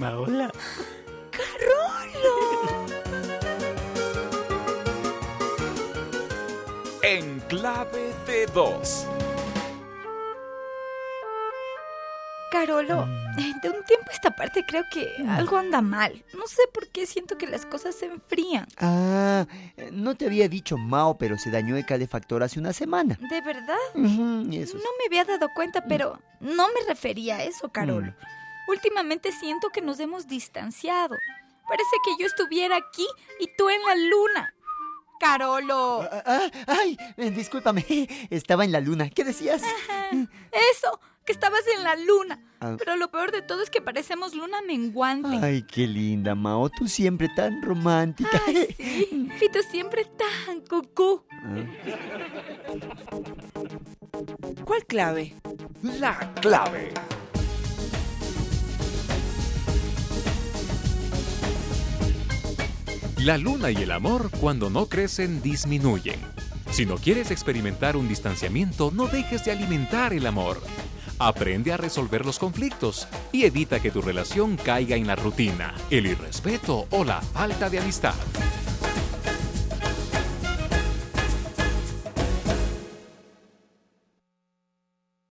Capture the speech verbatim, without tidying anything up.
Hola, hola. ¡Carolo! En clave de dos. Carolo, de un tiempo a esta parte creo que algo anda mal. No sé por qué siento que las cosas se enfrían. Ah, no te había dicho Mao, pero se dañó el calefactor hace una semana. ¿De verdad? Uh-huh, eso es. No me había dado cuenta, pero no me refería a eso, Carolo. Mm. Últimamente siento que nos hemos distanciado. Parece que yo estuviera aquí y tú en la luna. ¡Carolo! Ah, ah, ¡Ay! Discúlpame, estaba en la luna. ¿Qué decías? Ajá, eso, que estabas en la luna. Ah. Pero lo peor de todo es que parecemos luna menguante. Ay, qué linda, Mao. Tú siempre tan romántica. Ay, sí. Y tú siempre tan cucú. Ah. ¿Cuál clave? La clave. La luna y el amor, cuando no crecen, disminuyen. Si no quieres experimentar un distanciamiento, no dejes de alimentar el amor. Aprende a resolver los conflictos y evita que tu relación caiga en la rutina, el irrespeto o la falta de amistad.